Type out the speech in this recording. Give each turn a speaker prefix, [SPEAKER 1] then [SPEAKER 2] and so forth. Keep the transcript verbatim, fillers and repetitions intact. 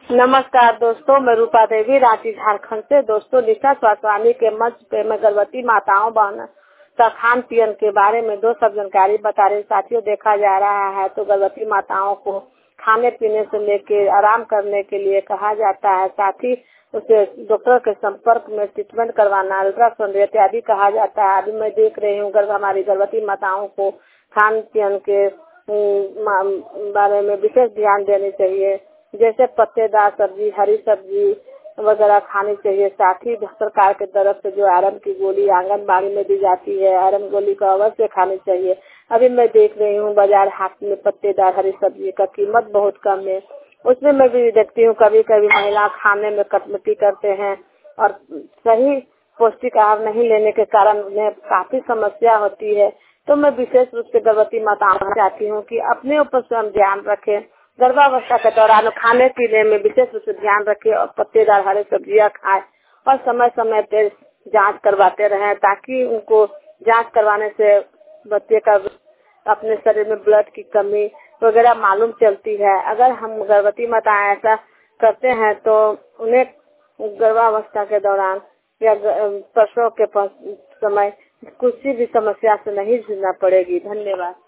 [SPEAKER 1] नमस्कार दोस्तों, मैं रूपा देवी रांची झारखंड से। दोस्तों, निशा स्वास्थ्य के मंच पे मैं गर्भवती माताओं बहन का खान पीन के बारे में दो सब जानकारी बता रही। साथियों, देखा जा रहा है तो गर्भवती माताओं को खाने पीने से लेके आराम करने के लिए कहा जाता है। साथ ही उसे डॉक्टर के संपर्क में ट्रीटमेंट करवाना, अल्ट्रासाउंड इत्यादि कहा जाता है। अभी मैं देख रही हूँ गर्भ हमारी गर्भवती माताओं को खान पीन के बारे में विशेष ध्यान देनी चाहिए, जैसे पत्तेदार सब्जी, हरी सब्जी वगैरह खानी चाहिए। साथ ही सरकार की तरफ से जो आयरन की गोली आंगनबाड़ी में दी जाती है, आयरन गोली को अवश्य खानी चाहिए। अभी मैं देख रही हूँ बाजार हाट में पत्तेदार हरी सब्जी का कीमत बहुत कम है, उसमें मैं भी देखती हूँ कभी कभी महिला खाने में कटौती करते हैं और सही पौष्टिक आहार नहीं लेने के कारण उन्हें काफी समस्या होती है। तो मैं विशेष रूप से गर्भवती माताओं चाहती हूँ कि अपने ऊपर स्वयं ध्यान रखें, गर्भावस्था के दौरान खाने पीने में विशेष रूप से ध्यान रखें और पत्तेदार हरी सब्जियां खाएं और समय समय पर जांच करवाते रहें, ताकि उनको जांच करवाने से बच्चे का अपने शरीर में ब्लड की कमी वगैरह मालूम चलती है। अगर हम गर्भवती माताएं ऐसा करते हैं तो उन्हें गर्भावस्था के दौरान या प्रसव के समय किसी भी समस्या से नहीं जूझना पड़ेगी। धन्यवाद।